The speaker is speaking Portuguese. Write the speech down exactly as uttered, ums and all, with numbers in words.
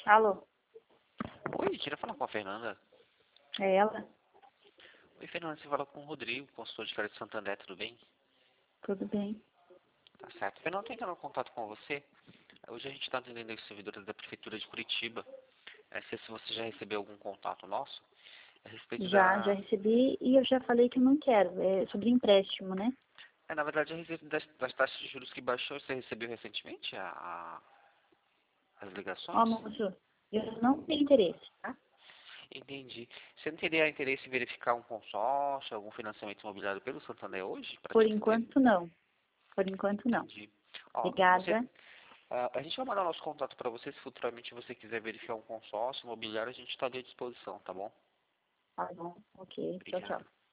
Alô, Oi, queria falar com a Fernanda. é ela? Oi, Fernanda, você fala com o Rodrigo, consultor de crédito Santander, tudo bem? Tudo bem? Tá certo. Fernanda, tô entrando em contato com você. Hoje a gente está atendendo os servidores da Prefeitura de Curitiba. É, se se você já recebeu algum contato nosso, a respeito Já, já da... recebi e eu já falei que eu não quero. É sobre empréstimo, né? É, na verdade, a respeito das, das taxas de juros que baixou, você recebeu recentemente a, a- as Ó, ligações? moço, eu não tenho interesse, tá? Entendi. Você não teria interesse em verificar um consórcio, algum financiamento imobiliário pelo Santander hoje, para Por te atender? enquanto, não. Por enquanto, não. Entendi. Ó, você Obrigada. Ah, a gente vai mandar nosso contato para você, se futuramente você quiser verificar um consórcio imobiliário, a gente está ali à disposição, tá bom? Tá bom, ok. Tchau, Obrigado. tchau.